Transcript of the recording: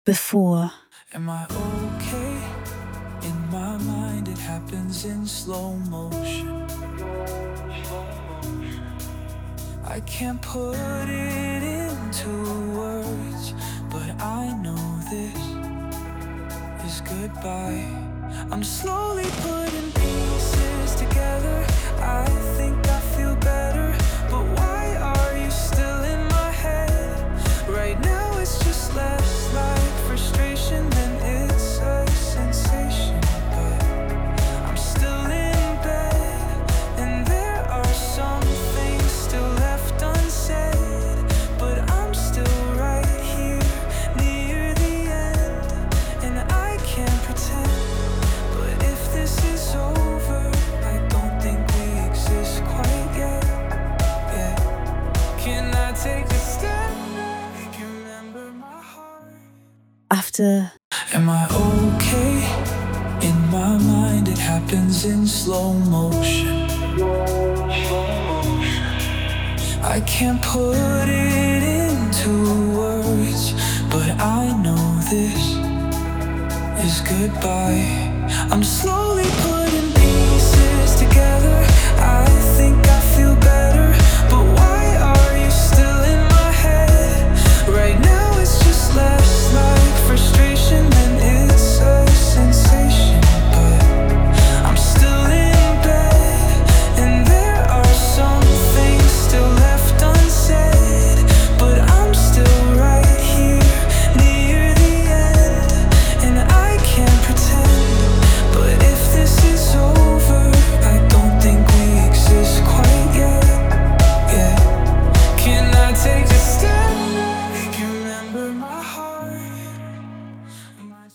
before. Am I okay? In my mind it happens in slow motion. I can't put it into words, but I know this is goodbye. I'm slowly putting pieces together. I think I feel better, but why are you still in my head? Right now it's just less like frustration than it's a sensation. But I'm still in bed, and there are some things still left unsaid. But I'm still right here near the end, and I can't pretend. But if this is over, I don't think we exist quite yet. Yeah. Can I take a step back and remember my heart? After Am I okay? In my mind it happens in slow motion. I can't put it into words, but I know this is goodbye. I'm slowly putting pieces together. I